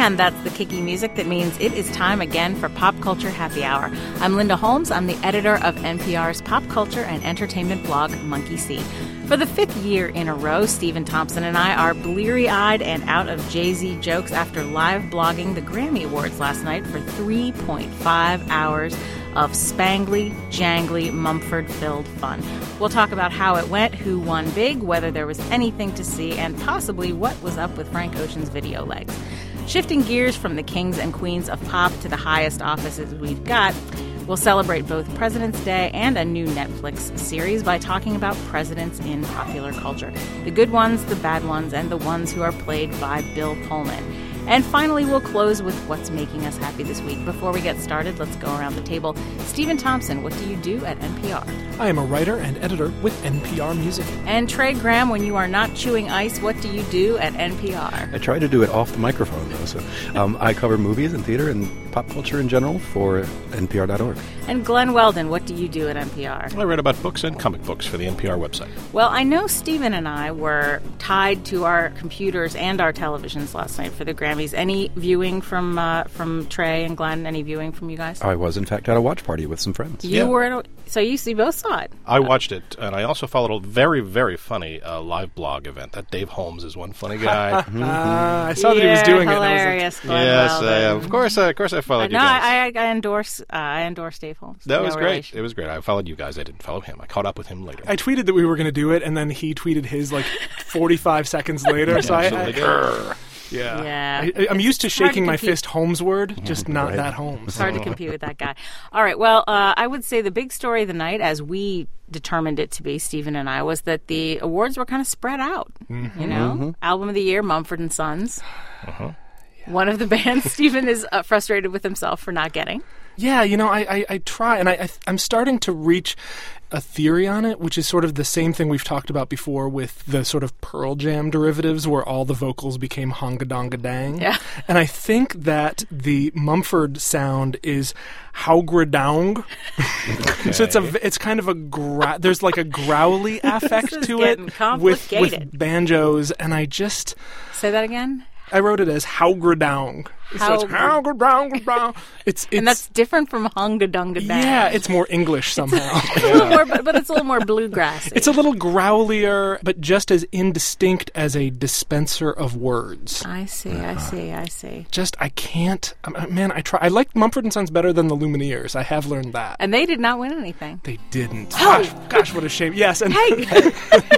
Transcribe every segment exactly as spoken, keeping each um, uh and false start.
And that's the kicky music that means it is time again for Pop Culture Happy Hour. I'm Linda Holmes. I'm the editor of N P R's pop culture and entertainment blog, Monkey See. For the fifth year in a row, Stephen Thompson and I are bleary-eyed and out of Jay-Z jokes after live blogging the Grammy Awards last night for three point five hours of spangly, jangly, Mumford-filled fun. We'll talk about how it went, who won big, whether there was anything to see, and possibly what was up with Frank Ocean's video legs. Shifting gears from the kings and queens of pop to the highest offices we've got, we'll celebrate both President's Day and a new Netflix series by talking about presidents in popular culture. The good ones, the bad ones, and the ones who are played by Bill Pullman. And finally, we'll close with what's making us happy this week. Before we get started, let's go around the table. Stephen Thompson, what do you do at N P R? I am a writer and editor with N P R Music. And Trey Graham, when you are not chewing ice, what do you do at N P R? I try to do it off the microphone, though. So um, I cover movies and theater and pop culture in general for N P R dot org. And Glenn Weldon, what do you do at N P R? I write about books and comic books for the N P R website. Well, I know Stephen and I were tied to our computers and our televisions last night for the Grammys. Any viewing from uh, from Trey and Glenn? Any viewing from you guys? I was, in fact, at a watch party with some friends. You yeah. were at a, so you, you both saw it. I watched it, and I also followed a very, very funny uh, live blog event. That Dave Holmes is one funny guy. mm-hmm. uh, I saw yeah, that he was doing hilarious, it. Glenn yes, Weldon. uh, of course, uh, of course, I followed no, you guys. I, I, I endorse, uh, I endorse Dave Holmes. That no was great. relation. It was great. I followed you guys. I didn't follow him. I caught up with him later. I tweeted that we were going to do it, and then he tweeted his like forty-five seconds later. So I, I, did. yeah, Yeah. I, I'm used to shaking my compete. fist Holmesward, just not Right. that Holmes. It's hard to compete with that guy. All right. Well, uh, I would say the big story of the night, as we determined it to be, Stephen and I, was that the awards were kind of spread out. Mm-hmm. You know, mm-hmm. Album of the Year, Mumford and Sons. Uh-huh. Yeah. One of the bands Stephen is uh, frustrated with himself for not getting. Yeah, you know, I, I, I try, and I, I, I'm starting to reach a theory on it, which is sort of the same thing we've talked about before with the sort of Pearl Jam derivatives where all the vocals became honga-donga-dang. Yeah. And I think that the Mumford sound is howgradong. Okay. So it's a it's kind of a gra- there's like a growly affect This is to it getting with complicated. with banjos, and I just Say that again. I wrote it as howgradong. So it's Howgr- howgradong. It's it's And that's different from Hunga Dunga Dang. yeah, it's more English somehow. It's a little more, but, but it's a little more bluegrassy. It's a little growlier, but just as indistinct as a dispenser of words. I see, I see, I see. Just, I can't, um, man, I try. I liked Mumford and Sons better than the Lumineers. I have learned that. And they did not win anything. They didn't. Oh. Gosh, gosh, what a shame. Yes, and Hey!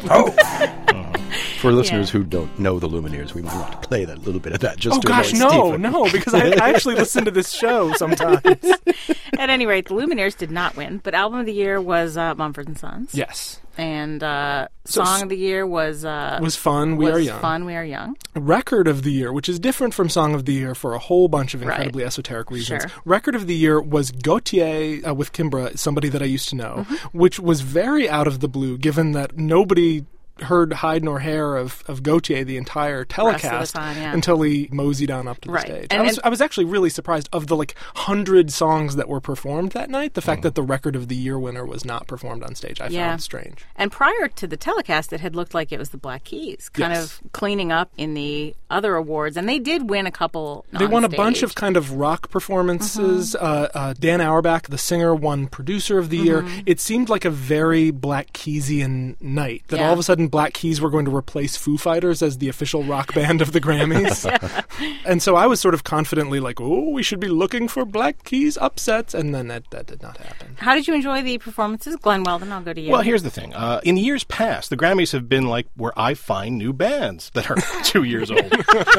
For listeners Yeah. who don't know the Lumineers, we might want to play that little bit of that just oh to gosh, annoy no, Stephen. no, because I, I actually listen to this show sometimes. At any rate, the Lumineers did not win, but Album of the Year was uh, Mumford and Sons. Yes. And uh, So- Song of the Year was... Uh, Was Fun, We was Are Young. Fun, We Are Young. Record of the Year, which is different from Song of the Year for a whole bunch of incredibly Right. esoteric reasons. Sure. Record of the Year was Gautier uh, with Kimbra, somebody that I used to know, Mm-hmm. which was very out of the blue, given that nobody heard hide nor hair of, of Gautier the entire telecast time, yeah. until he moseyed on up to the Right. stage. And- I, was, and- I was actually really surprised of the like hundred songs that were performed that night. The Mm. fact that the Record of the Year winner was not performed on stage, I Yeah. found strange. And prior to the telecast, it had looked like it was the Black Keys, kind Yes. of cleaning up in the other awards. And they did win a couple They on won a stage. bunch of kind of rock performances. Mm-hmm. Uh, uh, Dan Auerbach, the singer, won Producer of the Year. Mm-hmm. It seemed like a very Black Keysian night, that Yeah. all of a sudden Black Keys were going to replace Foo Fighters as the official rock band of the Grammys. And so I was sort of confidently like, oh, we should be looking for Black Keys upsets, and then that, that did not happen. How did you enjoy the performances? Glenn Weldon, I'll go to you. Well, here's the thing. Uh, in years past, the Grammys have been like where I find new bands that are two years old.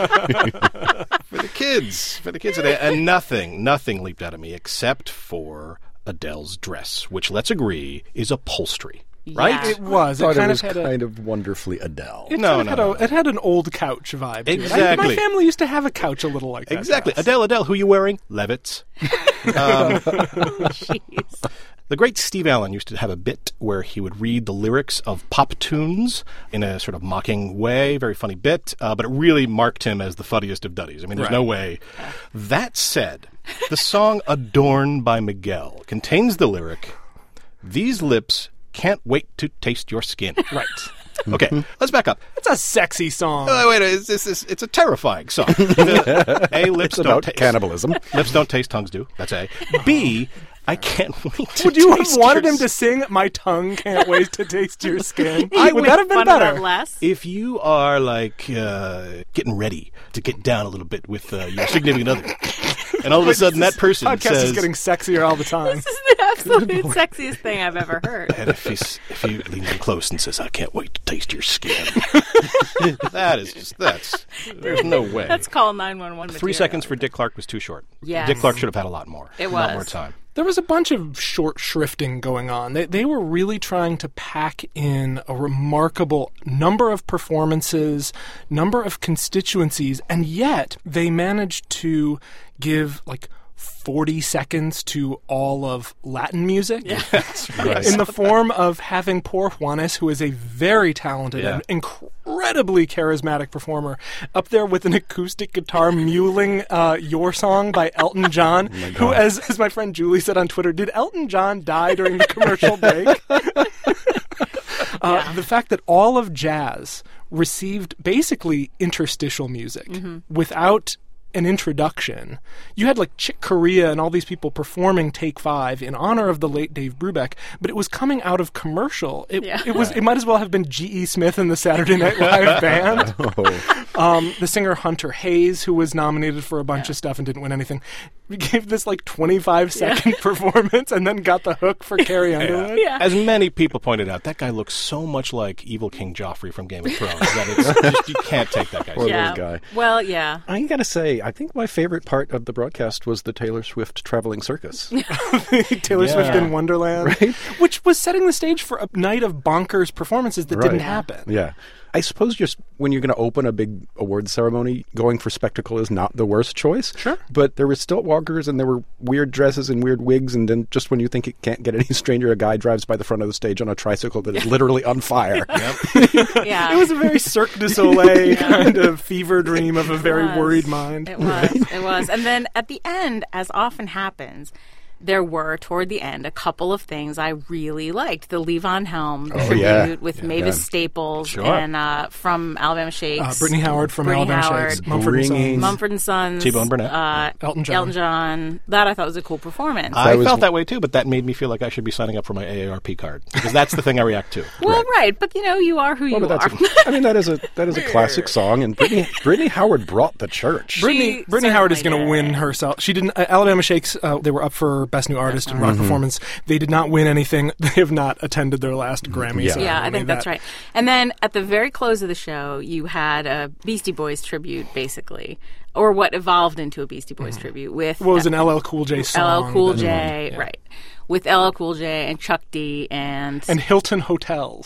For the kids. For the kids. And, and nothing, nothing leaped out of me except for Adele's dress, which, let's agree, is upholstery. Right? Yeah. It was. I thought it it, kind was of had kind a... of wonderfully Adele. It, No, kind of no, had no, a, no. it had an old couch vibe to it. I- Exactly. my family used to have a couch a little like that. Exactly. dress. Adele, Adele, who you wearing? Levitts. Um, Jeez. The great Steve Allen used to have a bit where he would read the lyrics of pop tunes in a sort of mocking way, very funny bit, uh, but it really marked him as the funniest of duddies. I mean, there's Right. no way. That said, the song Adorn by Miguel contains the lyric, "These lips can't wait to taste your skin." Right. Okay, let's back up. It's a sexy song. Oh, wait, it's, it's, it's, it's a terrifying song. The, A, lips It's don't about taste. cannibalism. Lips don't taste, tongues do. That's A. B, I can't wait to Would you have taste wanted your him to sing "My tongue can't wait to taste your skin"? I would would that have been Fun of better? that less. If you are like uh, getting ready to get down a little bit with uh, your significant other, and all of a sudden that person Podcast says, is getting sexier all the time. This is the absolute sexiest thing I've ever heard. and if, he's, if he leans in close and says, "I can't wait to taste your skin," that is just that's there's no way. Let's call nine one one. Three seconds for Dick Clark was too short. Yes. Dick Clark should have had a lot more. It a lot was. more time. There was a bunch of short shrifting going on. They, they were really trying to pack in a remarkable number of performances, number of constituencies, and yet they managed to give like forty seconds to all of Latin music Right. in the form of having poor Juanes, who is a very talented Yeah. and incredibly charismatic performer, up there with an acoustic guitar muling uh, Your Song by Elton John, who, as, as my friend Julie said on Twitter, did Elton John die during the commercial break? uh, the fact that all of jazz received basically interstitial music without an introduction. You had like Chick Corea and all these people performing Take Five in honor of the late Dave Brubeck, but it was coming out of commercial. It, Yeah. it was. It might as well have been G E. Smith and the Saturday Night Live Band. Oh. Um, the singer Hunter Hayes, who was nominated for a bunch of stuff and didn't win anything, gave this like twenty-five second performance and then got the hook for Carrie Underwood. Yeah. As many people pointed out, that guy looks so much like Evil King Joffrey from Game of Thrones that it's just, you can't take that guy. Poor Yeah. little guy. Well, yeah. I gotta say, I think my favorite part of the broadcast was the Taylor Swift traveling circus. Taylor Yeah. Swift in Wonderland, Right? which was setting the stage for a night of bonkers performances that didn't Right. happen. Yeah. I suppose just when you're going to open a big awards ceremony, going for spectacle is not the worst choice. Sure. But there were stilt walkers and there were weird dresses and weird wigs, and then just when you think it can't get any stranger, a guy drives by the front of the stage on a tricycle that is literally on fire. Yeah. It was a very Cirque du Soleil kind of fever dream of a very was. worried mind. It was. It was. And then at the end, as often happens, there were, toward the end, a couple of things I really liked. The Levon Helm Oh, tribute yeah. with Yeah. Mavis Yeah. Staples Sure. and uh, from Alabama Shakes. Uh, Brittany Howard from Brittany Alabama Howard. Shakes, Mumford and Ringing. Sons. Mumford and Sons. T-Bone Burnett. Uh, Elton John. Elton John. That I thought was a cool performance. I was- felt that way too, but that made me feel like I should be signing up for my A A R P card because that's the thing I react to. well, right. But, you know, you are who Well, you but are. that's a, I mean, that is a that is a classic song, and Brittany, Brittany Howard brought the church. Brittany, She Brittany Howard is going to certainly win did. herself. She didn't. Uh, Alabama Shakes. Uh, they were up for Best New Artist and Rock Performance. They did not win anything. They have not attended their last Grammy. Yeah. ceremony. Yeah, I think that's That- right. And then at the very close of the show, you had a Beastie Boys tribute, basically, or what evolved into a Beastie Boys tribute with What was an L L Cool J song? L L Cool that- J, yeah. right? With L L Cool J and Chuck D and, And Hilton Hotels.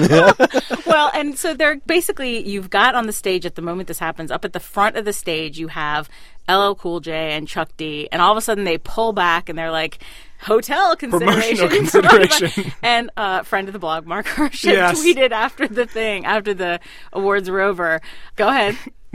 well, and so they're basically you've got on the stage at the moment this happens. Up at the front of the stage, you have L L Cool J and Chuck D, and all of a sudden they pull back and they're like, "Hotel consideration." Promotional consideration. And a uh, friend of the blog, Mark Hership, Yes. tweeted after the thing, after the awards were over. Go ahead.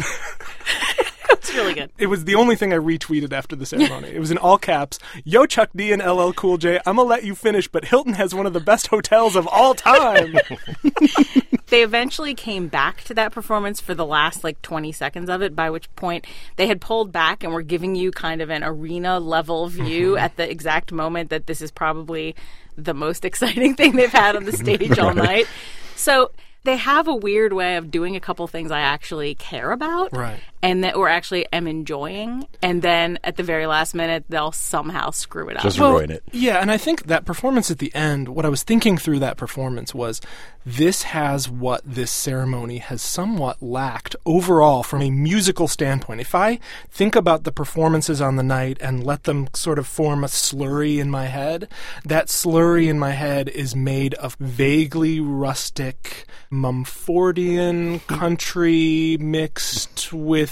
It's really good. It was the only thing I retweeted after the ceremony. It was in all caps. Yo, Chuck D and L L Cool J, I'm going to let you finish, but Hilton has one of the best hotels of all time. They eventually came back to that performance for the last like twenty seconds of it, by which point they had pulled back and were giving you kind of an arena level view at the exact moment that this is probably the most exciting thing they've had on the stage all night. So they have a weird way of doing a couple things I actually care about, Right. and that or actually am enjoying, and then at the very last minute they'll somehow screw it up. Just Well, ruin it. Yeah, and I think that performance at the end, what I was thinking through that performance was this has what this ceremony has somewhat lacked overall from a musical standpoint. If I think about the performances on the night and let them sort of form a slurry in my head, that slurry in my head is made of vaguely rustic Mumfordian country mixed with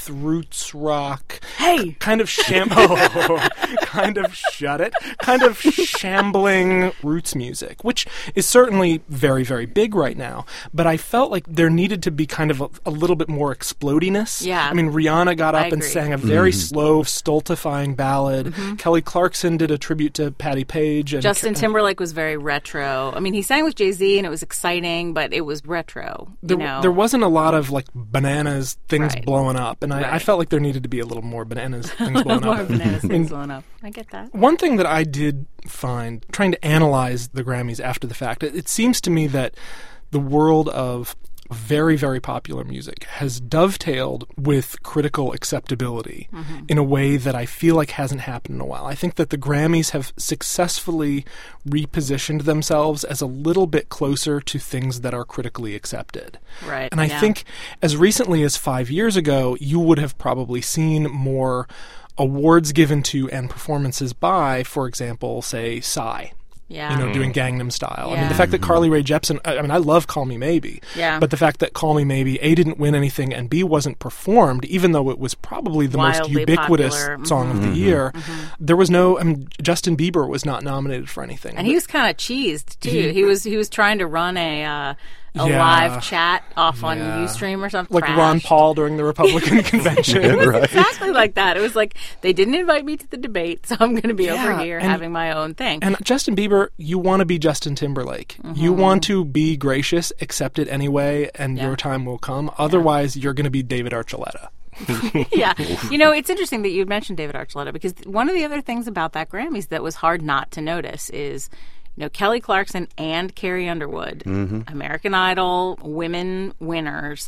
synth roots rock. Hey! Kind of sham- oh, kind of shut it. Kind of shambling roots music, which is certainly very, very big right now. But I felt like there needed to be kind of a, a little bit more explodiness. Yeah. I mean, Rihanna got I up and agree. sang a very Mm-hmm. slow, stultifying ballad. Mm-hmm. Kelly Clarkson did a tribute to Patti Page. And Justin Timberlake was very retro. I mean, he sang with Jay-Z and it was exciting, but it was retro. There, you know? there wasn't a lot of like bananas things Right. blowing up, and I, I Right. felt like there needed to be a little more bananas things blowing More up. bananas I mean, things blowing up. I get that. one thing that I did find trying to analyze the Grammys after the fact, it, it seems to me that the world of very, very popular music has dovetailed with critical acceptability Mm-hmm. in a way that I feel like hasn't happened in a while. I think that the Grammys have successfully repositioned themselves as a little bit closer to things that are critically accepted. Right. And I yeah. think as recently as five years ago, you would have probably seen more awards given to and performances by, for example, say, Psy. Yeah. You know, doing Gangnam Style. I mean, Yeah. the fact that Carly Rae Jepsen, I I mean, I love Call Me Maybe. Yeah. But the fact that Call Me Maybe, A, didn't win anything, and B, wasn't performed, even though it was probably the most Wildly ubiquitous popular. song of the Mm-hmm. year, there was no, I mean, Justin Bieber was not nominated for anything. And he was kind of cheesed too. He- He, was he was trying to run a uh, a Yeah. live chat off on Yeah. Ustream or something. like Ron Trash. Paul during the Republican convention. Right. Exactly like that. It was like they didn't invite me to the debate, so I'm going to be Yeah, over here and- having my own thing. And Justin Bieber, you want to be Justin Timberlake. Mm-hmm. You want to be gracious, accept it anyway, and Yeah. your time will come. Otherwise, you're going to be David Archuleta. Yeah. You know, it's interesting that you mentioned David Archuleta because one of the other things about that Grammys that was hard not to notice is, you know, Kelly Clarkson and Carrie Underwood, American Idol women winners.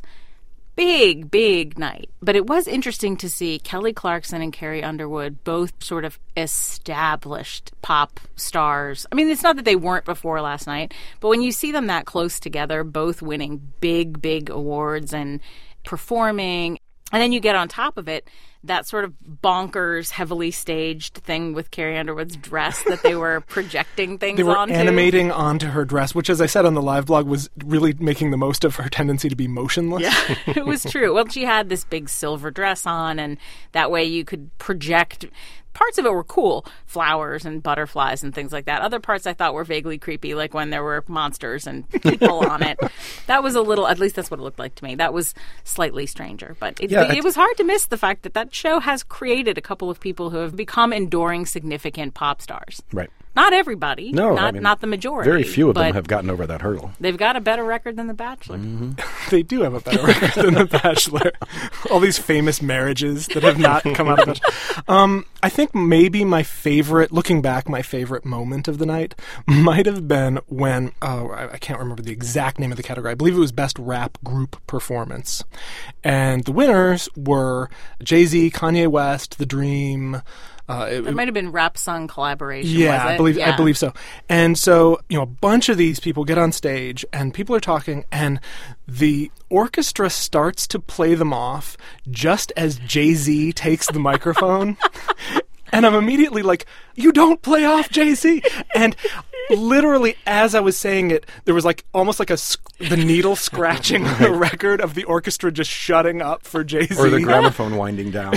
Big, big night. But it was interesting to see Kelly Clarkson and Carrie Underwood both sort of established pop stars. I mean, it's not that they weren't before last night, but when you see them that close together, both winning big, big awards and performing, and then you get on top of it that sort of bonkers, heavily staged thing with Carrie Underwood's dress that they were projecting things They were onto. animating onto her dress, which, as I said on the live blog, was really making the most of her tendency to be motionless. Yeah, it was true. Well, she had this big silver dress on, and that way you could project. Parts of it were cool, flowers and butterflies and things like that. Other parts I thought were vaguely creepy, like when there were monsters and people on it. That was a little, at least that's what it looked like to me. That was slightly stranger. But it, Yeah, it, it- was hard to miss the fact that that show has created a couple of people who have become enduring, significant pop stars. Right. Not everybody. No, not, I mean, not the majority. Very few of them but have gotten over that hurdle. They've got a better record than The Bachelor. They do have a better record than The Bachelor. All these famous marriages that have not come out of it. Um, I think maybe my favorite, looking back, my favorite moment of the night might have been when, oh, I, I can't remember the exact name of the category. I believe it was Best Rap Group Performance. And the winners were Jay-Z, Kanye West, The Dream. Uh, it, It might have been rap song collaboration. Yeah, was it? I believe Yeah. I believe so. And so, you know, a bunch of these people get on stage and people are talking and the orchestra starts to play them off just as Jay-Z takes the microphone. And I'm immediately like, you don't play off Jay-Z. And literally, as I was saying it, there was like almost like a sc- the needle scratching on the record of the orchestra just shutting up for Jay-Z. Or the gramophone winding down.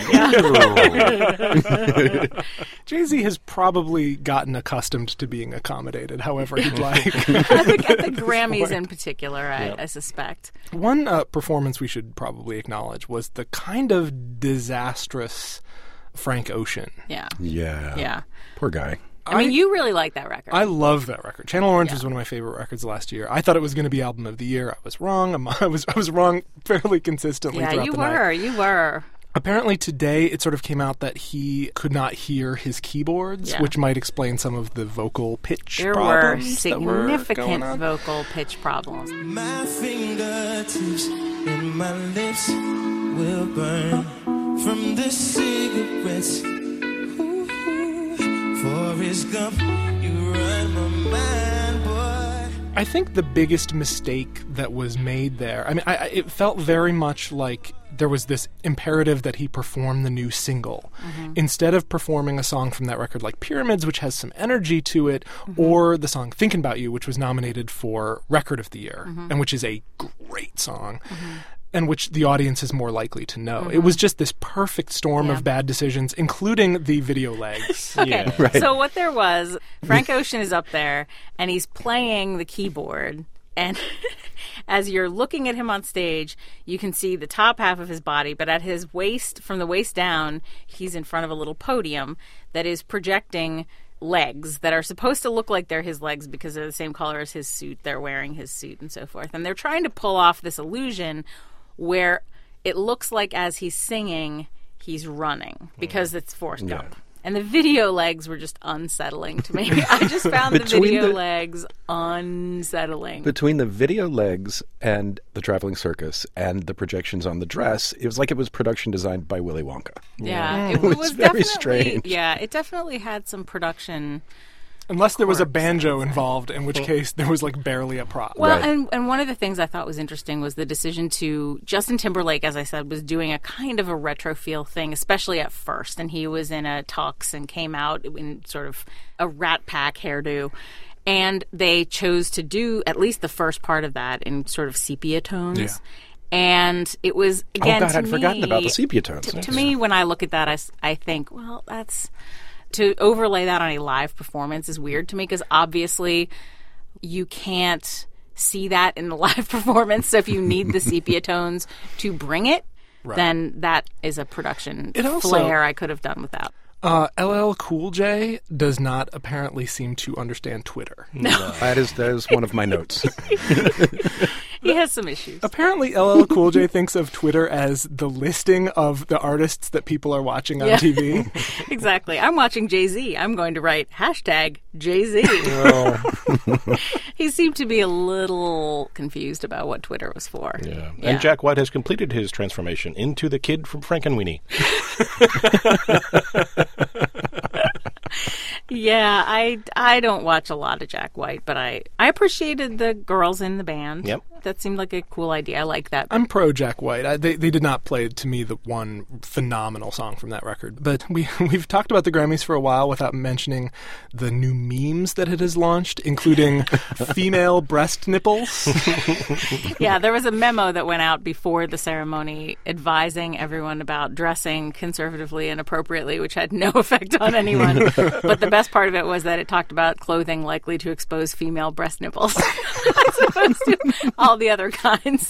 Jay-Z has probably gotten accustomed to being accommodated however he'd like. I think at the Grammys in particular, I, I suspect. One uh, performance we should probably acknowledge was the kind of disastrous Frank Ocean. Yeah. Yeah. Yeah. Poor guy. I mean, you really like that record. I love that record. Channel Orange Yeah. was one of my favorite records last year. I thought it was going to be album of the year. I was wrong. I'm, I was I was wrong fairly consistently yeah, throughout you the were. night. You were. Apparently today it sort of came out that he could not hear his keyboards, Yeah. which might explain some of the vocal pitch There were problems that were going significant on. vocal pitch problems. My fingertips and my lips will burn from the cigarettes. Ooh, Forrest Gump, you run my mind, boy. I think the biggest mistake that was made there, I mean, I, I, it felt very much like there was this imperative that he perform the new single Mm-hmm. instead of performing a song from that record like Pyramids, which has some energy to it, Mm-hmm. or the song Thinking About You, which was nominated for Record of the Year, Mm-hmm. and which is a great song. and which the audience is more likely to know. Mm-hmm. It was just this perfect storm yeah. of bad decisions, including the video legs. Okay, Yeah. Right. so what there was, Frank Ocean is up there, and he's playing the keyboard, and as you're looking at him on stage, you can see the top half of his body, but at his waist, from the waist down, he's in front of a little podium that is projecting legs that are supposed to look like they're his legs because they're the same color as his suit. They're wearing his suit and so forth. And they're trying to pull off this illusion where it looks like as he's singing, he's running because it's Forrest Yeah. Gump. And the video legs were just unsettling to me. I just found the Between video the- legs unsettling. Between the video legs and the traveling circus and the projections on the dress, it was like it was production designed by Willy Wonka. yeah, It it, was was very definitely strange. Yeah, it definitely had some production. Unless there was a Quirks, banjo I'd say. involved, in which case there was like barely a prop. Well, Right. and, and one of the things I thought was interesting was the decision to Justin Timberlake, as I said, was doing a kind of a retro feel thing, especially at first. And he was in a tux and came out in sort of a Rat Pack hairdo. And they chose to do at least the first part of that in sort of sepia tones. Yeah. And it was, again, oh, God, to I'd me, forgotten about the sepia tones. To, to me, when I look at that, I, s- I think, well, that's... To overlay that on a live performance is weird to me because obviously you can't see that in the live performance. So if you need the sepia tones to bring it, Right. then that is a production It also- flair I could have done without. Uh, L L Cool J does not apparently seem to understand Twitter. That is that is one of my notes. He has some issues. Apparently, L L Cool J thinks of Twitter as the listing of the artists that people are watching on Yeah. T V. Exactly. I'm watching Jay-Z. I'm going to write hashtag Jay-Z. He seemed to be a little confused about what Twitter was for. Yeah. Yeah. And Jack White has completed his transformation into the kid from Frankenweenie. Yeah, I, I don't watch a lot of Jack White, but I, I appreciated the girls in the band. Yep. That seemed like a cool idea. I like that. I'm pro Jack White. I, they they did not play to me the one phenomenal song from that record. But we we've talked about the Grammys for a while without mentioning the new memes that it has launched, including female breast nipples. Yeah, there was a memo that went out before the ceremony advising everyone about dressing conservatively and appropriately, which had no effect on anyone. But the best part of it was that it talked about clothing likely to expose female breast nipples as opposed to all the other kinds.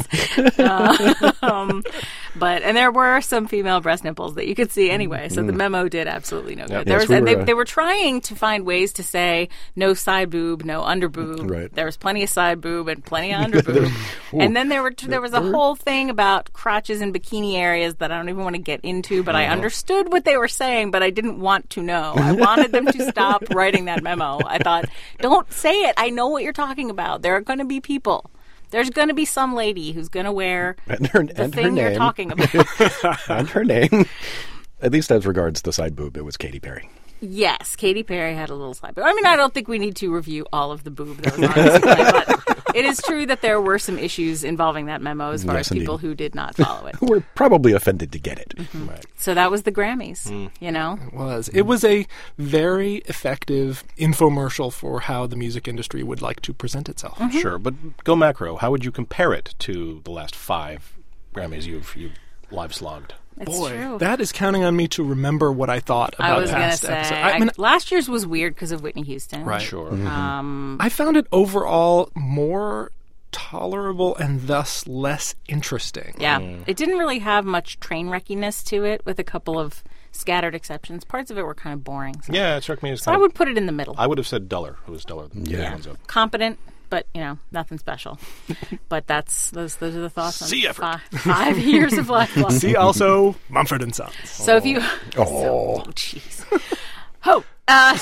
Uh, um, but and there were some female breast nipples that you could see anyway. So the memo did absolutely no good. Yep. There Yes, was, we and they, were, uh, they were trying to find ways to say no side boob, no under boob. Right. There was plenty of side boob and plenty of under boob. And then there were there was a whole thing about crotches and bikini areas that I don't even want to get into. But I understood what they were saying, but I didn't want to know. I wanted them to stop writing that memo. I thought, don't say it. I know what you're talking about. There are going to be people. There's going to be some lady who's going to wear And her, the and her thing you're name. talking about. And her name. At least as regards the side boob, it was Katy Perry. Yes, Katy Perry had a little side boob. I mean, I don't think we need to review all of the boob that was on display, but it is true that there were some issues involving that memo as far Yes, as people indeed. who did not follow it. Who were probably offended to get it. Mm-hmm. So that was the Grammys, you know? was. It was a very effective infomercial for how the music industry would like to present itself. Mm-hmm. Sure, but go macro. How would you compare it to the last five Grammys you've you've live slogged? It's Boy, true. that is counting on me to remember what I thought about I was going to past say, episodes. I- I mean, last year's was weird because of Whitney Houston. Right. Sure. Um, I found it overall more tolerable and thus less interesting. yeah, it didn't really have much train wreckiness to it, with a couple of scattered exceptions. Parts of it were kind of boring. So, Yeah, it struck me as so kind I of, would put it in the middle. I would have said duller. It was duller than the Yeah. other ones up. Competent, but you know, nothing special. But that's those those are the thoughts on See effort. five, five years of life. Blog. See also Mumford and Sons. So if you, Oh. so, jeez, ho. Uh,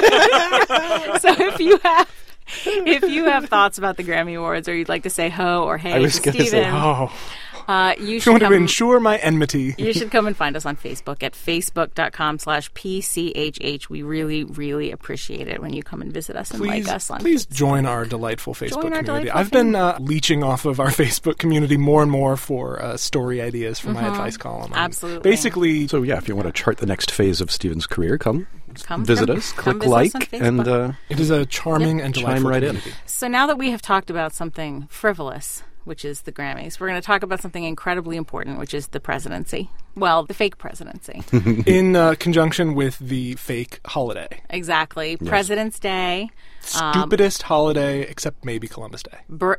so if you have. If you have thoughts about the Grammy Awards, or you'd like to say ho or hey I was to gonna say Stephen, Oh, uh, you you should want to come, ensure my enmity. you should come and find us on Facebook at facebook.com slash PCHH. We really, really appreciate it when you come and visit us and Please, like us on please join our delightful Facebook Join our community. delightful I've been uh, leeching off of our Facebook community more and more for uh, story ideas for my advice column. Um, Absolutely. Basically, So, yeah, if you want to chart the next phase of Stephen's career, come, Come visit from- us, come click visit us on like, Facebook. and uh, it is a charming and chime delightful right in. community. So now that we have talked about something frivolous, which is the Grammys. We're going to talk about something incredibly important, which is the presidency. Well, the fake presidency. In uh, conjunction with the fake holiday. Exactly. Yes. President's Day. Stupidest um, holiday, except maybe Columbus Day. Bir-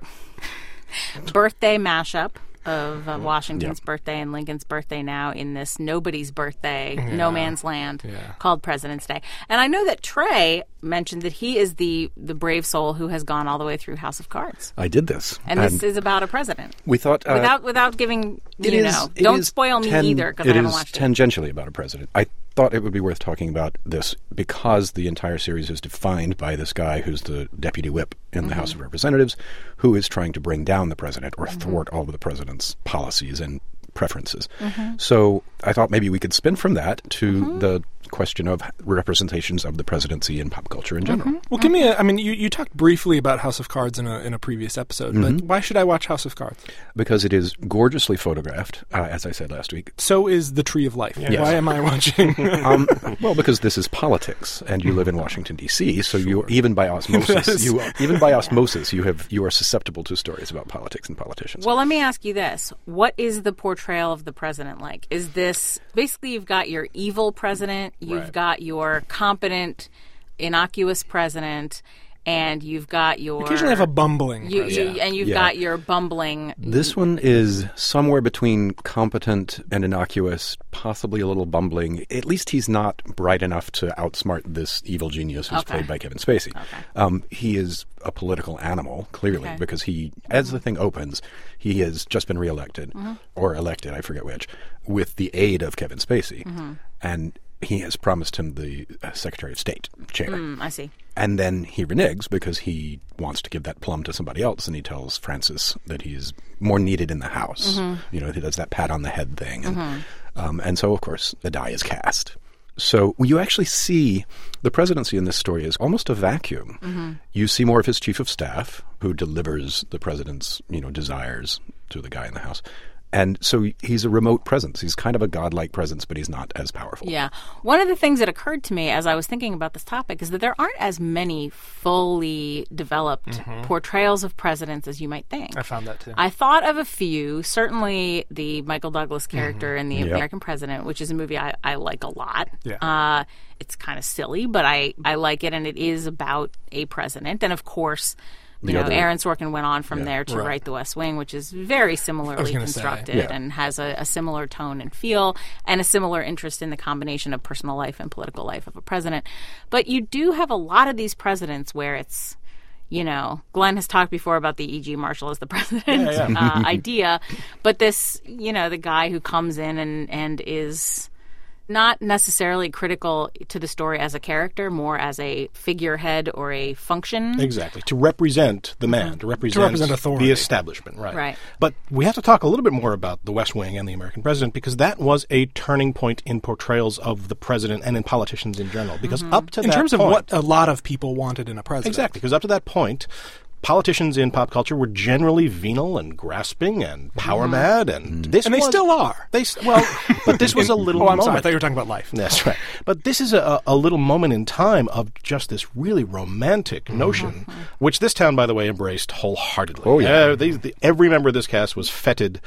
birthday mashup of uh, Washington's yep. birthday and Lincoln's birthday now in this nobody's birthday, yeah. no man's land yeah. called President's Day. And I know that Trey mentioned that he is the, the brave soul who has gone all the way through House of Cards. I did this. And, and this is about a president. We thought... Uh, without without giving, you is, know, don't spoil me ten, either because I haven't watched it. It is tangentially about a president. I thought it would be worth talking about this because the entire series is defined by this guy who's the deputy whip in mm-hmm. the House of Representatives who is trying to bring down the president or mm-hmm. thwart all of the president's policies and preferences. Mm-hmm. So I thought maybe we could spin from that to mm-hmm. the question of representations of the presidency in pop culture in general. Mm-hmm. Well, give me a, I mean, you, you talked briefly about House of Cards in a in a previous episode, mm-hmm. but why should I watch House of Cards? Because it is gorgeously photographed, uh, as I said last week. So is The Tree of Life. Yes. Why am I watching? um, well, because this is politics, and you live in Washington, D C, so sure. you even by osmosis, you even by osmosis, you have you are susceptible to stories about politics and politicians. Well, let me ask you this. What is the portrayal of the president like? Is this, basically you've got your evil president, you've right. got your Your competent, innocuous president, and you've got your... You occasionally have a bumbling you, you, yeah. And you've yeah. got your bumbling... This one is somewhere between competent and innocuous, possibly a little bumbling. At least he's not bright enough to outsmart this evil genius who's okay. played by Kevin Spacey. Okay. Um, he is a political animal, clearly, okay. because he, as the thing opens, he has just been reelected, mm-hmm. or elected, I forget which, with the aid of Kevin Spacey. Mm-hmm. And... he has promised him the uh, Secretary of State chair. Mm, I see. And then he reneges because he wants to give that plum to somebody else, and he tells Francis that he's more needed in the House. Mm-hmm. You know, he does that pat on the head thing. And, mm-hmm. um, and so, of course, the die is cast. So you actually see the presidency in this story is almost a vacuum. Mm-hmm. You see more of his chief of staff, who delivers the president's, you know, desires to the guy in the House. And so he's a remote presence. He's kind of a godlike presence, but he's not as powerful. Yeah. One of the things that occurred to me as I was thinking about this topic is that there aren't as many fully developed mm-hmm. portrayals of presidents as you might think. I found that too. I thought of a few. Certainly the Michael Douglas character mm-hmm. in The yep. American President, which is a movie I, I like a lot. Yeah. Uh, it's kind of silly, but I, I like it, and it is about a president. And, of course... You the know, other, Aaron Sorkin went on from yeah, there to right. write The West Wing, which is very similarly constructed say, yeah. and has a, a similar tone and feel and a similar interest in the combination of personal life and political life of a president. But you do have a lot of these presidents where it's, you know, Glenn has talked before about the E G. Marshall as the president yeah, yeah. uh, idea. But this, you know, the guy who comes in and, and is... not necessarily critical to the story as a character, more as a figurehead or a function. Exactly. To represent the man, mm-hmm. to represent, to represent authority. The establishment. Right. Right. But we have to talk a little bit more about The West Wing and The American President, because that was a turning point in portrayals of the president and in politicians in general. Because mm-hmm. up to in that terms point... of what a lot of people wanted in a president. Exactly. Because up to that point... politicians in pop culture were generally venal and grasping and power mad, and mm. this and they was, still are. They well, but this was a little. oh, I'm moment. sorry. I thought you were talking about life. That's right. But this is a, a little moment in time of just this really romantic mm-hmm. notion, mm-hmm. which this town, by the way, embraced wholeheartedly. Oh yeah, uh, they, the, every member of this cast was fetid.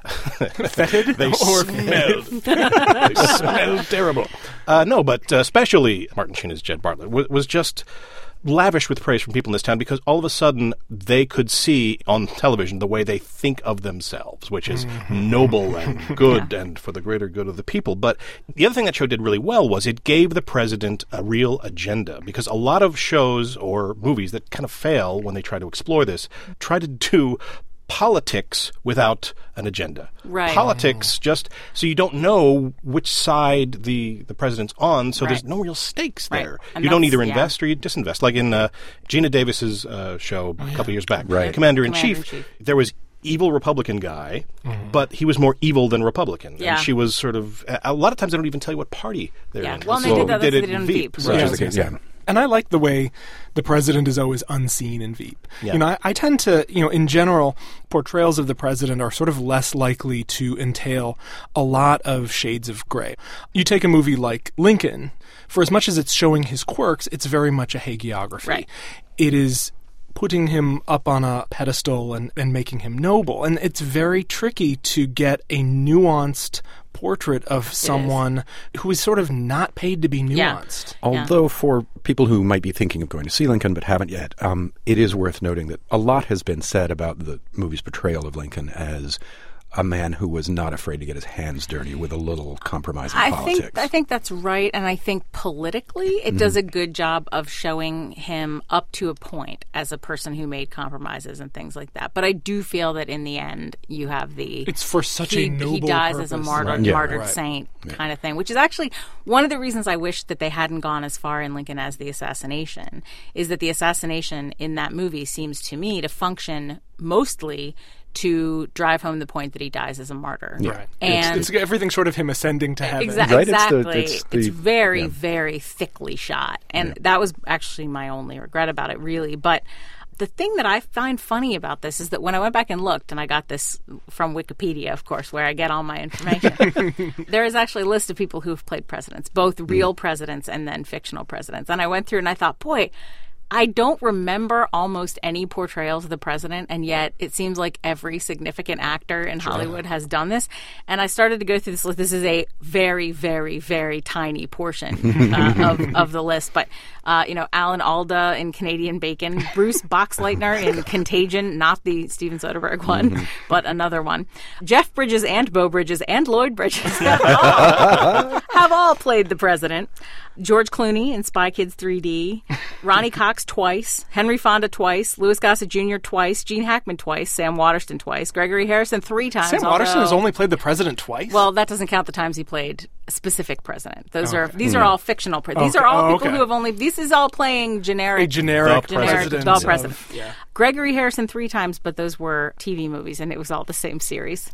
Fetid they or smelled. They smelled terrible. Uh, no, but uh, especially Martin Sheen as Jed Bartlett was, was just. lavish with praise from people in this town because all of a sudden they could see on television the way they think of themselves, which is mm-hmm. noble and good yeah. and for the greater good of the people. But the other thing that show did really well was it gave the president a real agenda, because a lot of shows or movies that kind of fail when they try to explore this try to do politics without an agenda. Right. Politics just so you don't know which side the, the president's on, so right. there's no real stakes right. there. And you don't either yeah. invest or you disinvest. Like in uh, Gina Davis's uh, show oh, yeah. a couple years back, right. Commander-in-Chief, Commander-in-Chief. there was evil Republican guy, mm-hmm. but he was more evil than Republican. Yeah. And she was sort of... A lot of times they don't even tell you what party they're yeah. in. Well, and so they did that. Did They it did it on Veep. Veep. So Which Yeah. is the case, yeah. And I like the way the president is always unseen in Veep. Yeah. You know, I, I tend to, you know, in general, portrayals of the president are sort of less likely to entail a lot of shades of gray. You take a movie like Lincoln, for as much as it's showing his quirks, it's very much a hagiography. Right. It is putting him up on a pedestal and, and making him noble. And it's very tricky to get a nuanced portrait of someone who is sort of not paid to be nuanced. Yeah. Although Yeah. for people who might be thinking of going to see Lincoln but haven't yet, um, it is worth noting that a lot has been said about the movie's portrayal of Lincoln as a man who was not afraid to get his hands dirty with a little compromising I politics. think I think that's right, and I think politically it mm-hmm. does a good job of showing him up to a point as a person who made compromises and things like that. But I do feel that in the end, you have the it's for such he, a noble he dies purpose. as a martyr, Right. Yeah. martyred Right. saint Yeah. kind of thing, which is actually one of the reasons I wish that they hadn't gone as far in Lincoln as the assassination. Is that the assassination in that movie seems to me to function mostly to drive home the point that he dies as a martyr. Right. And it's, it's everything sort of him ascending to heaven. Exa- Right, it's the- exactly. it's It's, the- very, yeah. very thickly shot. And Yeah. that was actually my only regret about it, really. But the thing that I find funny about this is that when I went back and looked, and I got this from Wikipedia, of course, where I get all my information, there is actually a list of people who have played presidents, both real presidents and then fictional presidents. And I went through and I thought, boy, I don't remember almost any portrayals of the president, and yet it seems like every significant actor in Hollywood has done this. And I started to go through this list. This is a very, very, very tiny portion uh, of, of the list. But, uh, you know, Alan Alda in Canadian Bacon, Bruce Boxleitner in Contagion, not the Steven Soderbergh one, mm-hmm. but another one. Jeff Bridges and Beau Bridges and Lloyd Bridges have all, have all played the president. George Clooney in Spy Kids three D, Ronnie Cox twice, Henry Fonda twice, Louis Gossett Junior twice, Gene Hackman twice, Sam Waterston twice, Gregory Harrison three times. Sam Waterston although, has only played the president twice? Well, that doesn't count the times he played a specific president. Those Okay. are these are all fictional. Pre- these Okay. are all Oh, people okay. who have only. This is all playing generic. a generic, The generic president. the of- president. yeah. Gregory Harrison three times, but those were T V movies, and it was all the same series.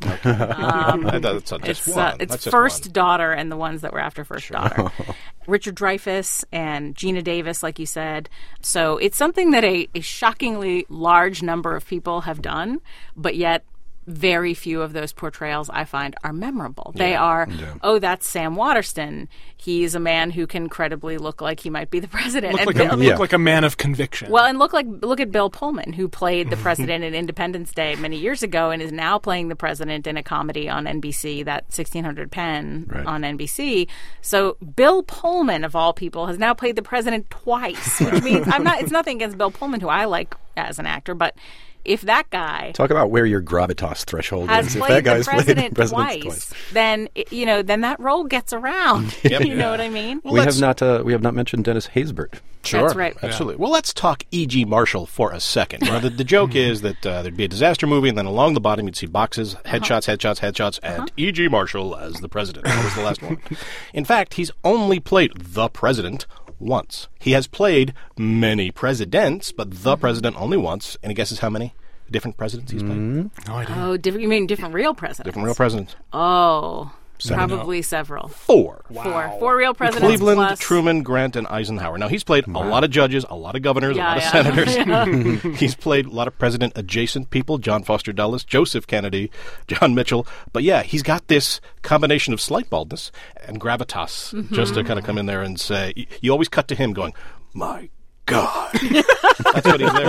Um, that's not just It's, one. uh, it's That's just first one. daughter and the ones that were after first daughter. Richard Dreyfuss and Gina Davis, like you said. So it's something that a, a shockingly large number of people have done, but yet very few of those portrayals I find are memorable. They are, Yeah. oh, that's Sam Waterston. He's a man who can credibly look like he might be the president. Look, And like Bill- a, look Yeah. like a man of conviction. well, and look like look at Bill Pullman, who played the president in Independence Day many years ago, and is now playing the president in a comedy on N B C, that sixteen hundred Penn Right. on N B C. So Bill Pullman, of all people, has now played the president twice, which means I'm not. It's nothing against Bill Pullman, who I like as an actor, but if that guy Talk about where your gravitas threshold has is. If played that guy's the president, played the twice, president twice. then it- you know, then that role gets around. Yep. You know what I mean? Well, we let's- have not uh, we have not mentioned Dennis Haysbert. Sure, That's right. Absolutely. Well, let's talk E G. Marshall for a second. You know, the, the joke is that uh, there'd be a disaster movie, and then along the bottom you'd see boxes, headshots, headshots, headshots, and E G. Marshall as the president. That was the last one. In fact, he's only played the president once. He has played many presidents, but the president only once. Any guesses how many different presidents he's played? no idea. Oh, different, you mean different real presidents? Different real presidents. Oh, Seven. probably several. Four. Four. Four real presidents. Cleveland, plus, Truman, Grant, and Eisenhower. Now, he's played a lot of judges, a lot of governors, Yeah, a lot yeah. of senators. He's played a lot of president-adjacent people, John Foster Dulles, Joseph Kennedy, John Mitchell. But yeah, he's got this combination of slight baldness and gravitas, Mm-hmm. just to kind of come in there and say, y- you always cut to him going, my God. That's what he's there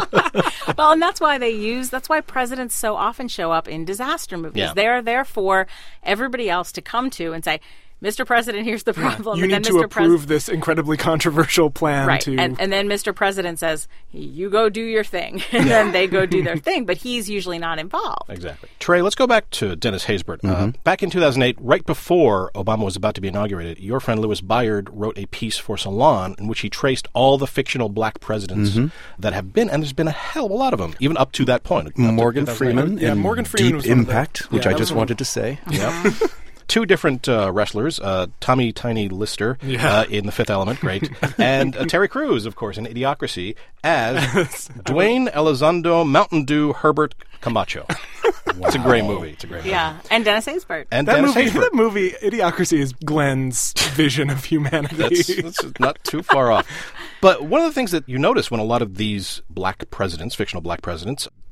for. Well, and that's why they use, that's why presidents so often show up in disaster movies. Yeah. They're there for everybody else to come to and say, Mister President, here's the problem. You and need then to Mister Pres- approve this incredibly controversial plan Right. to... And, and then Mister President says, you go do your thing. And then they go do their thing. But he's usually not involved. Exactly. Trey, let's go back to Dennis Haysbert. Uh, back in two thousand eight, right before Obama was about to be inaugurated, your friend Louis Byard wrote a piece for Salon in which he traced all the fictional black presidents that have been, and there's been a hell of a lot of them, even up to that point. up to Morgan two thousand eight. Freeman Yeah, in Morgan Freeman Deep was one of the- Impact, which yeah, I that just was one- wanted to say. Yep. Two different uh, wrestlers, uh, Tommy Tiny Lister Yeah. uh, in The Fifth Element, great, and uh, Terry Crews, of course, in Idiocracy, as Dwayne Elizondo Mountain Dew Herbert Camacho. It's a great movie. It's a great movie. Yeah. And Dennis Haysbert. And That Dennis movie, Haysbert. that movie, Idiocracy, is Glenn's vision of humanity. That's, that's not too far off. But one of the things that you notice when a lot of these black presidents, fictional black presidents,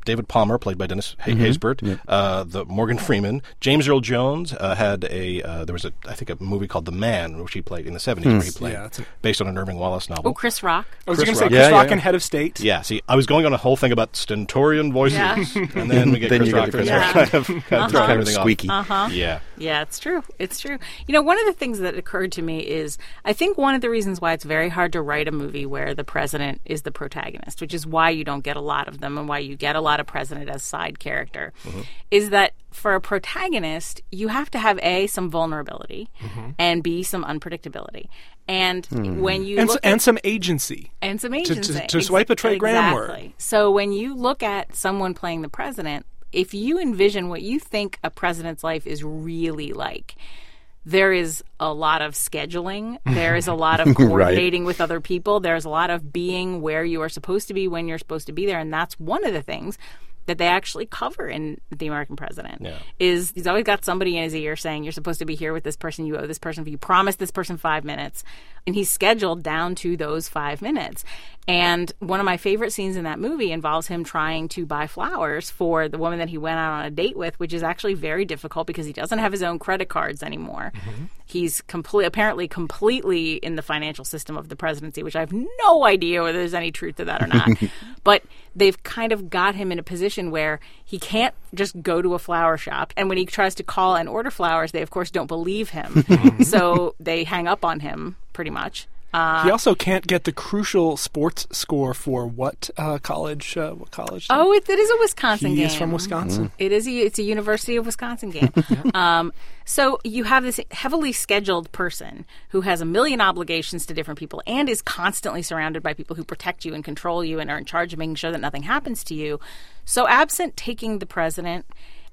David Palmer, played by Dennis Hay- Mm-hmm. Haysbert. Yep. Uh, the Morgan Freeman. James Earl Jones uh, had a, uh, there was a, I think a movie called The Man, which he played in the seventies, where he played, Yeah, that's a- based on an Irving Wallace novel. Oh, Chris Rock. I was Chris going to say Rock. Chris Yeah, Rock yeah, and yeah. Head of State. Yeah, see, I was going on a whole thing about stentorian voices, Yeah. and then we get Then Chris you get Rock the Chris there, Rock. kind of, kind of throwing Kind of everything off. squeaky. Uh-huh. Yeah. Yeah, it's true. It's true. You know, one of the things that occurred to me is I think one of the reasons why it's very hard to write a movie where the president is the protagonist, which is why you don't get a lot of them and why you get a lot of president as side character, Mm-hmm. is that for a protagonist, you have to have A, some vulnerability, Mm-hmm. and B, some unpredictability. And when you And, s- look and at, some agency. and some to- agency. to swipe a Trey Graham word. Exactly. So when you look at someone playing the president, if you envision what you think a president's life is really like, there is a lot of scheduling. There is a lot of coordinating with other people. There's a lot of being where you are supposed to be when you're supposed to be there. And that's one of the things that they actually cover in The American President. Yeah. Is he's always got somebody in his ear saying, you're supposed to be here with this person, you owe this person, you promised this person five minutes. And he's scheduled down to those five minutes. And one of my favorite scenes in that movie involves him trying to buy flowers for the woman that he went out on a date with, which is actually very difficult because he doesn't have his own credit cards anymore. Mm-hmm. He's complete, apparently completely in the financial system of the presidency, which I have no idea whether there's any truth to that or not. But they've kind of got him in a position where he can't just go to a flower shop. And when he tries to call and order flowers, they, of course, don't believe him. So they hang up on him, pretty much. Uh, He also can't get the crucial sports score for what uh, college? Uh, what college? oh, it, it is a Wisconsin he game. is from Wisconsin. It is. A, it's a University of Wisconsin game. um, so you have this heavily scheduled person who has a million obligations to different people and is constantly surrounded by people who protect you and control you and are in charge of making sure that nothing happens to you. So absent taking the president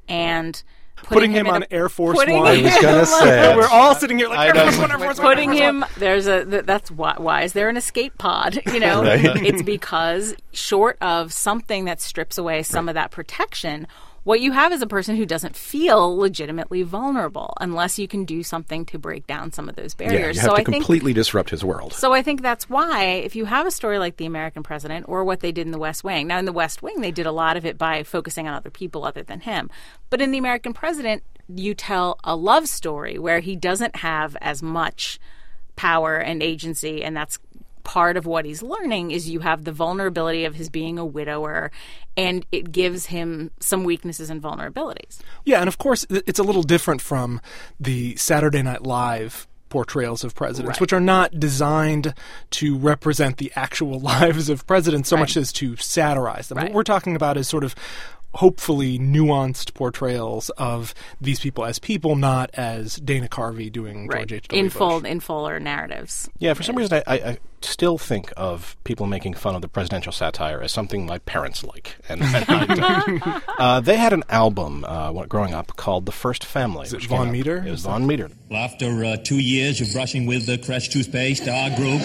and Putting him in on a- Air Force putting One. I was him gonna on- say. We're all sitting here like I Air know. Force One, Air Force One, Air putting Force One. him there's a th- that's why why is there an escape pod, you know? It's because short of something that strips away some of that protection, what you have is a person who doesn't feel legitimately vulnerable unless you can do something to break down some of those Yeah, barriers. you have so to I think completely disrupt his world. so I think that's why if you have a story like The American President or what they did in The West Wing. Now in The West Wing they did a lot of it by focusing on other people other than him. But in The American President you tell a love story where he doesn't have as much power and agency, and that's part of what he's learning is you have the vulnerability of his being a widower, and it gives him some weaknesses and vulnerabilities. Yeah, and of course, th- it's a little different from the Saturday Night Live portrayals of presidents, Right. which are not designed to represent the actual lives of presidents so Right. much as to satirize them. Right. What we're talking about is sort of hopefully nuanced portrayals of these people as people, not as Dana Carvey doing George H W. In Bush. full, in fuller narratives. Yeah, for some reason, I, I, I still think of people making fun of the presidential satire as something my parents like, and, and I don't. uh, they had an album uh, when- growing up called The First Family. Is it which came Von out- Meter? It was Von Meter. After uh, two years of brushing with the Crest toothpaste, our group,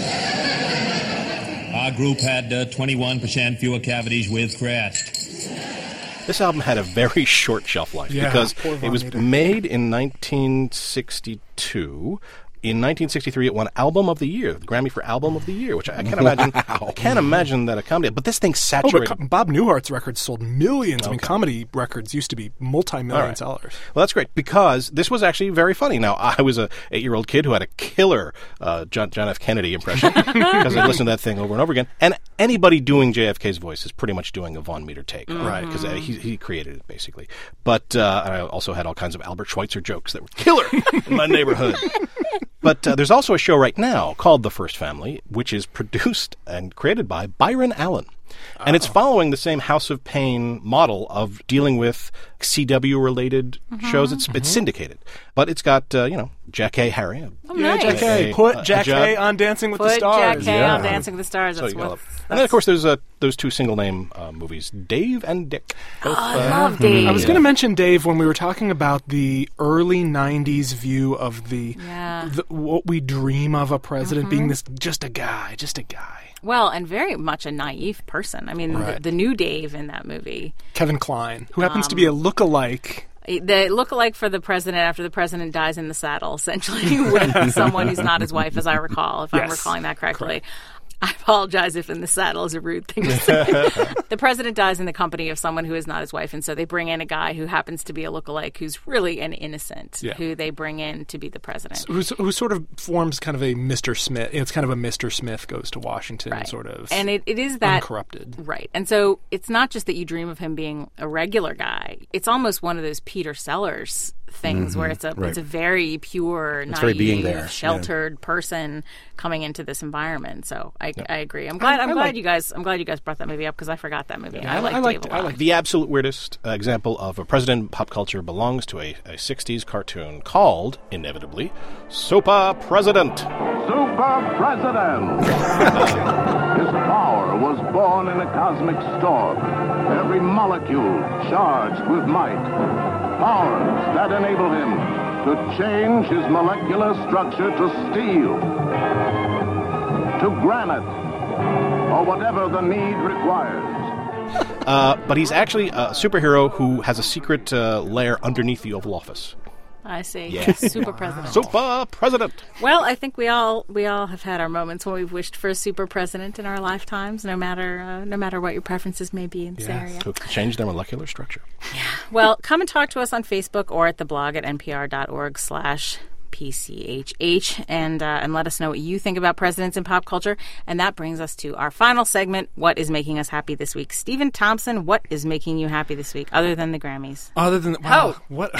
our group had uh, twenty-one percent fewer cavities with Crest. This album had a very short shelf life Yeah, because poor Von it was Meter. made in nineteen sixty-two. In nineteen sixty-three, it won Album of the Year, the Grammy for Album of the Year, which I, I can't imagine. I can't imagine that a comedy. But this thing Oh, but saturated. Co- Bob Newhart's records sold millions. I mean, Okay. comedy records used to be multi-million All right. sellers. Well, that's great because this was actually very funny. Now, I was a eight-year-old kid who had a killer uh, John, John F. Kennedy impression because I listened to that thing over and over again. And anybody doing J F K's voice is pretty much doing a Von Meter take, right? Because uh, he, he created it basically. But uh, I also had all kinds of Albert Schweitzer jokes that were killer in my neighborhood. But uh, there's also a show right now called The First Family, which is produced and created by Byron Allen. And it's following the same House of Pain model of dealing with C W-related shows. It's, it's syndicated. But it's got, uh, you know, Jack A. Harry. a- Oh, Yeah, nice. Jack A. A- Put a- a Jack job. A on Dancing with the Put Jack Stars. Hay yeah. on Dancing with the Stars. So That's you what. got and then, of course, there's uh, those two single-name uh, movies, Dave and Dick. Both, I uh, love Dave. I was going to mention Dave when we were talking about the early nineties view of the, Yeah. the what we dream of a president being this just a guy, just a guy. Well, and very much a naive person. I mean, Right. the, the new Dave in that movie, Kevin Kline, who happens to be a look-alike. the look-alike for the president after the president dies in the saddle, essentially, with someone who's not his wife, as I recall, if I'm Yes, recalling that correctly. I apologize if in the saddle is a rude thing to say. The president dies in the company of someone who is not his wife, and so they bring in a guy who happens to be a lookalike who's really an innocent, Yeah. who they bring in to be the president. Who, who sort of forms kind of a Mister Smith. It's kind of a Mister Smith goes to Washington Right. sort of And it, it is that uncorrupted. Right. And so it's not just that you dream of him being a regular guy. It's almost one of those Peter Sellers things where it's a right. it's a very pure, naive, very being there, yeah. sheltered person coming into this environment. So I, I agree. I'm glad I- I'm I glad like- you guys I'm glad you guys brought that movie up because I forgot that movie. I I- like I liked- Dave a I lot. liked The absolute weirdest uh, example of a president in pop culture belongs to a, a sixties cartoon called, inevitably, Super President. Super President! His power was born in a cosmic storm. Every molecule charged with might. Powers that enable him to change his molecular structure to steel, to granite, or whatever the need requires. Uh, but he's actually a superhero who has a secret uh, lair underneath the Oval Office. I see. Yeah. Super president. Super President! Well, I think we all we all have had our moments when we've wished for a super president in our lifetimes, no matter uh, no matter what your preferences may be in this area. Who can change their molecular structure. Well, come and talk to us on Facebook or at the blog at npr.org slash PCHH and, uh, and let us know what you think about presidents in pop culture. And that brings us to our final segment, What is Making Us Happy This Week? Stephen Thompson, what is making you happy this week, other than the Grammys? Other than wow, Oh. what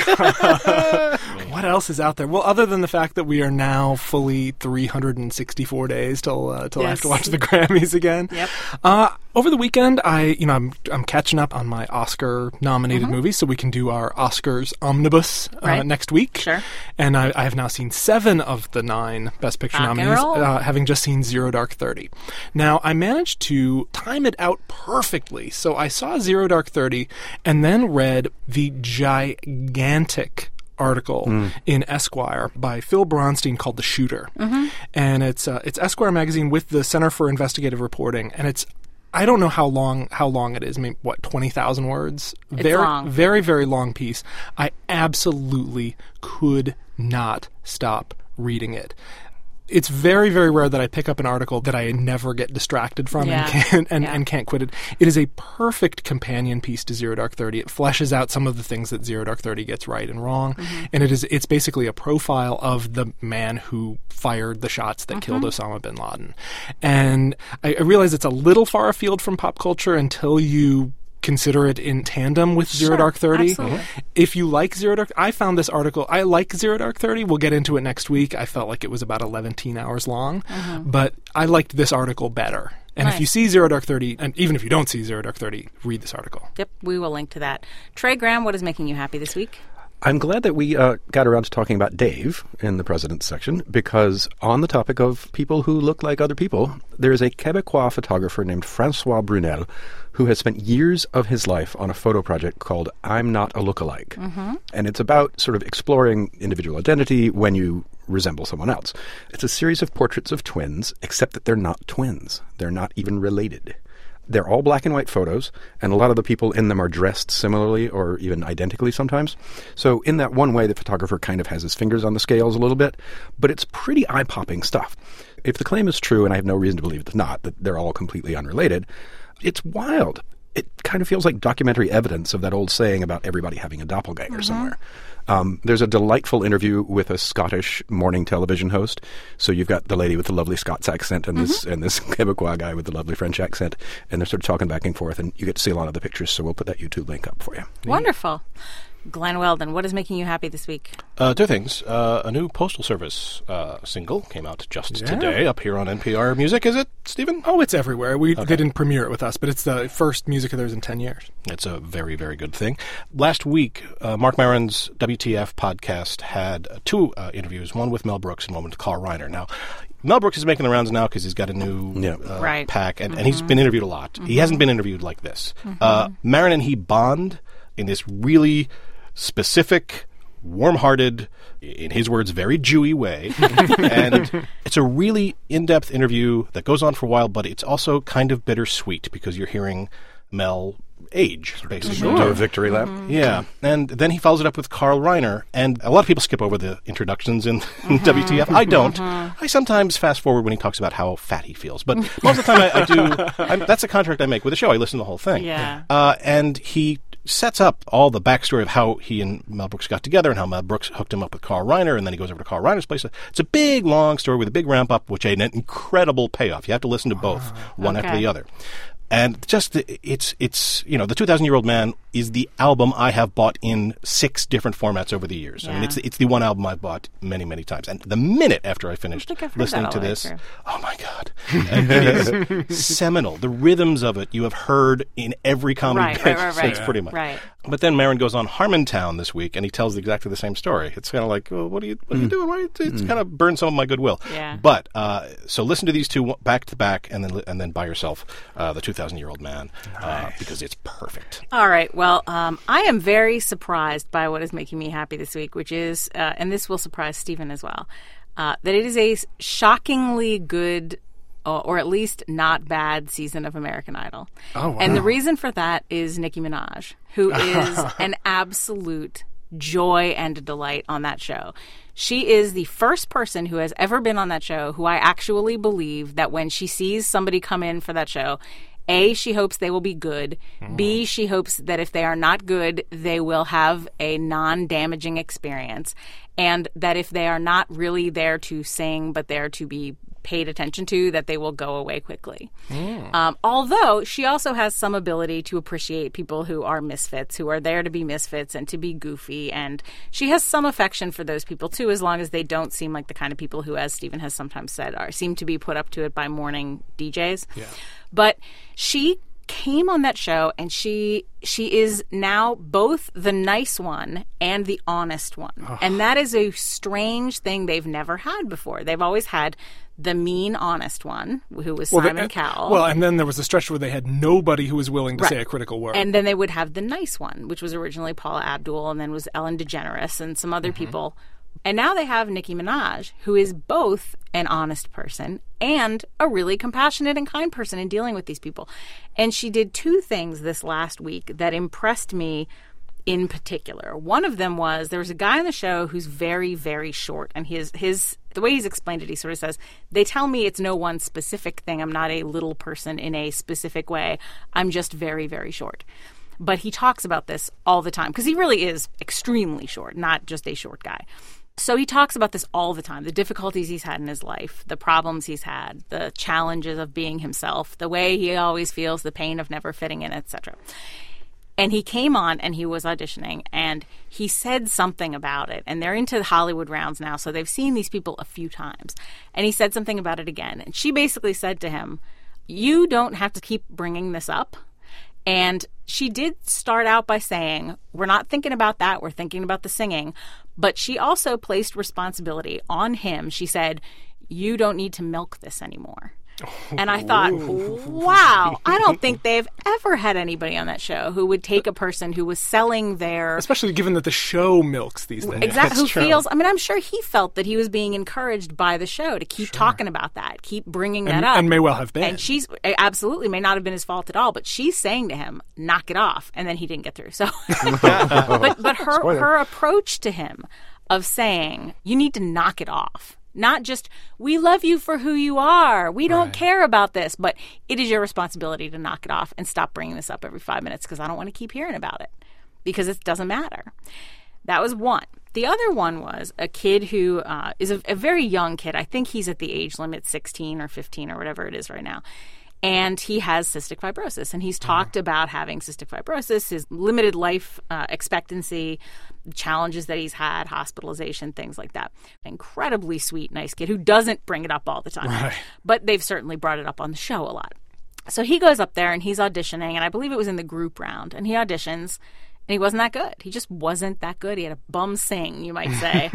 what else is out there? Well, other than the fact that we are now fully three hundred sixty-four days till uh, till I have Yes. to watch the Grammys again. Yep. Uh, over the weekend, I you know I'm I'm catching up on my Oscar nominated Mm-hmm. movies, so we can do our Oscars omnibus uh, Right. next week. Sure. And I, I have now seen seven of the nine Best Picture Rock and nominees, roll. uh, having just seen Zero Dark Thirty. Now, I managed to time it out perfectly. So I saw Zero Dark Thirty and then read the gigantic article in Esquire by Phil Bronstein called "The Shooter," and it's uh, it's Esquire magazine with the Center for Investigative Reporting, and it's. I don't know how long how long it is. Maybe what twenty thousand words. It's very long. very very long piece. I absolutely could not stop reading it. It's very, very rare that I pick up an article that I never get distracted from Yeah. and, can't, and, Yeah. and can't quit it. It is a perfect companion piece to Zero Dark Thirty. It fleshes out some of the things that Zero Dark Thirty gets right and wrong, Mm-hmm. and it is it's basically a profile of the man who fired the shots that killed Osama bin Laden. And I, I realize it's a little far afield from pop culture until you consider it in tandem with Zero Sure, Dark Thirty. absolutely. If you like Zero Dark, I found this article. I like Zero Dark Thirty. We'll get into it next week. I felt like it was about eleven hours long, but I liked this article better. And if Nice. you see Zero Dark Thirty, and even if you don't see Zero Dark Thirty, read this article. Yep, we will link to that. Trey Graham, what is making you happy this week? I'm glad that we uh, got around to talking about Dave in the President's section, because on the topic of people who look like other people, there is a Quebecois photographer named Francois Brunel who has spent years of his life on a photo project called I'm Not a Lookalike. Mm-hmm. And it's about sort of exploring individual identity when you resemble someone else. It's a series of portraits of twins, except that they're not twins. They're not even related. They're all black and white photos, and a lot of the people in them are dressed similarly or even identically sometimes. So in that one way, the photographer kind of has his fingers on the scales a little bit, but it's pretty eye-popping stuff. If the claim is true, and I have no reason to believe it's not, that they're all completely unrelated, it's wild. It kind of feels like documentary evidence of that old saying about everybody having a doppelganger somewhere. Um, there's a delightful interview with a Scottish morning television host. So you've got the lady with the lovely Scots accent and this and this Quebecois guy with the lovely French accent, and they're sort of talking back and forth, and you get to see a lot of the pictures. So we'll put that YouTube link up for you. Wonderful. Glenn Weldon, what is making you happy this week? Uh, two things. Uh, a new Postal Service uh, single came out just Yeah. today up here on N P R Music. Is it, Stephen? Oh, it's everywhere. We They didn't premiere it with us, but it's the first music of theirs in ten years. It's a very, very good thing. Last week, uh, Mark Maron's W T F podcast had uh, two uh, interviews, one with Mel Brooks and one with Carl Reiner. Now, Mel Brooks is making the rounds now because he's got a new Yeah. uh, Right. pack, and, and he's been interviewed a lot. He hasn't been interviewed like this. Uh, Maron and he bond in this really specific, warm-hearted, in his words, very Jewy way. And it's a really in-depth interview that goes on for a while, but it's also kind of bittersweet because you're hearing Mel age, basically. Do a victory lap. Yeah, and then he follows it up with Carl Reiner, and a lot of people skip over the introductions in W T F. I don't. I sometimes fast forward when he talks about how fat he feels, but most of the time I, I do. I'm, that's a contract I make with the show. I listen to the whole thing. Yeah. Uh, and he sets up all the backstory of how he and Mel Brooks got together and how Mel Brooks hooked him up with Carl Reiner, and then he goes over to Carl Reiner's place. It's a big, long story with a big ramp-up, which had an incredible payoff. You have to listen to both, one Okay. after the other. And just, the- it's, it's you know, The two thousand Year Old Man is the album I have bought in six different formats over the years. I mean, Yeah. it's it's the one album I've bought many, many times. And the minute after I finished think I've heard listening that to all the way this, through. oh my God, it is seminal. The rhythms of it you have heard in every comedy Right, bit right, right, since right. pretty much. Right. But then Maron goes on Harmontown this week, and he tells exactly the same story. It's kind of like, well, what are you, what are you doing? Why? It's kind of burned some of my goodwill. Yeah. But uh, so listen to these two back to back, and then li- and then by yourself, uh, the two thousand Year Old Man, uh, because it's perfect. All right. Well, um, I am very surprised by what is making me happy this week, which is, uh, and this will surprise Stephen as well, uh, that it is a shockingly good, uh, or at least not bad season of American Idol. Oh, wow. And the reason for that is Nicki Minaj, who is an absolute joy and delight on that show. She is the first person who has ever been on that show who I actually believe that when she sees somebody come in for that show, A, she hopes they will be good. B, she hopes that if they are not good, they will have a non-damaging experience. And that if they are not really there to sing, but there to be paid attention to, that they will go away quickly. Um, although she also has some ability to appreciate people who are misfits, who are there to be misfits and to be goofy. And she has some affection for those people, too, as long as they don't seem like the kind of people who, as Stephen has sometimes said, are seem to be put up to it by morning D Js. Yeah. But she came on that show, and she she is now both the nice one and the honest one. Oh. And that is a strange thing they've never had before. They've always had the mean, honest one, who was Well, Simon the- Cowell. Well, and then there was a stretch where they had nobody who was willing to Right. say a critical word. And then they would have the nice one, which was originally Paula Abdul, and then was Ellen DeGeneres and some other people. And now they have Nicki Minaj, who is both an honest person and a really compassionate and kind person in dealing with these people. And she did two things this last week that impressed me in particular. One of them was there was a guy on the show who's very, very short, and his his the way he's explained it, he sort of says, they tell me it's no one specific thing. I'm not a little person in a specific way. I'm just very, very short. But he talks about this all the time because he really is extremely short, not just a short guy. So he talks about this all the time, the difficulties he's had in his life, the problems he's had, the challenges of being himself, the way he always feels the pain of never fitting in, et cetera. And he came on and he was auditioning and he said something about it. And they're into the Hollywood rounds now, so they've seen these people a few times. And he said something about it again. And she basically said to him, you don't have to keep bringing this up. And she did start out by saying, we're not thinking about that. We're thinking about the singing. But she also placed responsibility on him. She said, you don't need to milk this anymore. And I thought, wow, I don't think they've ever had anybody on that show who would take a person who was selling their... Especially given that the show milks these things. Exactly. Who It's true. feels... I mean, I'm sure he felt that he was being encouraged by the show to keep talking about that, keep bringing that And, up. and may well have been. And she's... Absolutely may not have been his fault at all, but she's saying to him, knock it off. And then he didn't get through. So, But, but her, Spoiler. her approach to him of saying, you need to knock it off. Not just, we love you for who you are. We don't Right. care about this. But it is your responsibility to knock it off and stop bringing this up every five minutes because I don't want to keep hearing about it because it doesn't matter. That was one. The other one was a kid who uh, is a, a very young kid. I think he's at the age limit sixteen or fifteen or whatever it is right now. And he has cystic fibrosis. And he's talked about having cystic fibrosis, his limited life uh, expectancy, challenges that he's had, hospitalization, things like that. Incredibly sweet, nice kid who doesn't bring it up all the time. Right. But they've certainly brought it up on the show a lot. So he goes up there and he's auditioning. And I believe it was in the group round. And he auditions. And he wasn't that good. He just wasn't that good. He had a bum sing, you might say.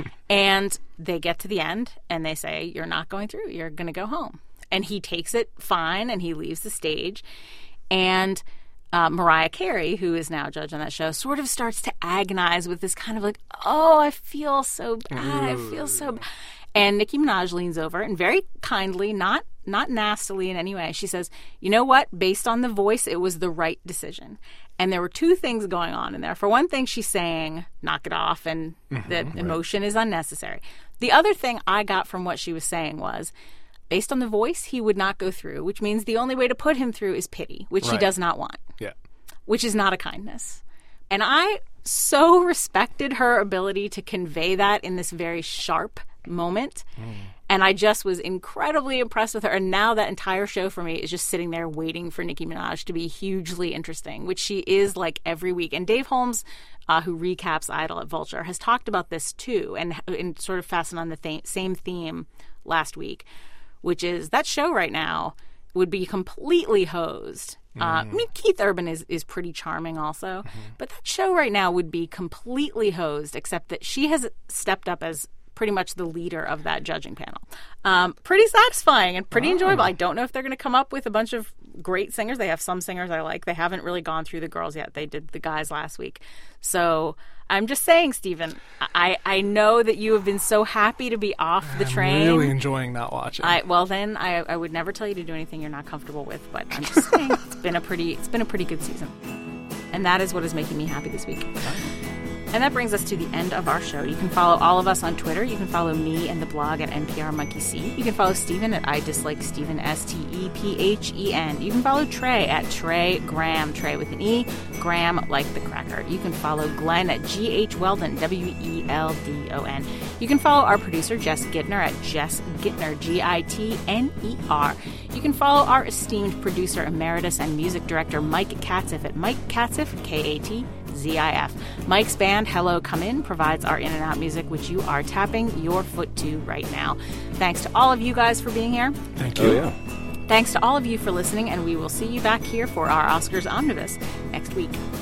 And they get to the end and they say, you're not going through. You're going to go home. And he takes it fine and he leaves the stage. And uh, Mariah Carey, who is now a judge on that show, sort of starts to agonize with this kind of like, oh, I feel so bad. I feel so bad. And Nicki Minaj leans over and very kindly, not not nastily in any way, she says, you know what? Based on the voice, it was the right decision. And there were two things going on in there. For one thing, she's saying, knock it off, and mm-hmm, that right. emotion is unnecessary. The other thing I got from what she was saying was, based on the voice, he would not go through, which means the only way to put him through is pity, which right. he does not want. Yeah. Which is not a kindness. And I so respected her ability to convey that in this very sharp moment. Mm. And I just was incredibly impressed with her. And now that entire show for me is just sitting there waiting for Nicki Minaj to be hugely interesting, which she is like every week. And Dave Holmes, uh, who recaps Idol at Vulture, has talked about this too, and, and sort of fastened on the th- same theme last week, which is that show right now would be completely hosed. Mm. Uh, I mean, Keith Urban is, is pretty charming also, mm-hmm. but that show right now would be completely hosed, except that she has stepped up as pretty much the leader of that judging panel. Um, pretty satisfying and pretty oh. enjoyable. I don't know if they're going to come up with a bunch of great singers. They have some singers I like. They haven't really gone through the girls yet. They did the guys last week. So I'm just saying, Stephen, I, I know that you have been so happy to be off the I'm train. I'm really enjoying not watching. I, well, then I, I would never tell you to do anything you're not comfortable with. But I'm just saying, it's been a pretty it's been a pretty good season, and that is what is making me happy this week. And that brings us to the end of our show. You can follow all of us on Twitter. You can follow me and the blog at N P R Monkey See. You can follow Stephen at I Dislike Stephen, S T E P H E N. You can follow Trey at Trey Graham, Trey with an E, Graham like the cracker. You can follow Glenn at G H Weldon, W E L D O N. You can follow our producer, Jess Gittner, at Jess Gittner, G I T N E R. You can follow our esteemed producer emeritus and music director, Mike Katzif, at Mike Katzif, K A T Z I F. Mike's band, Hello Come In, provides our in and out music, which you are tapping your foot to right now. Thanks to all of you guys for being here. Thank you. Oh, yeah. Thanks to all of you for listening, and we will see you back here for our Oscars Omnibus next week.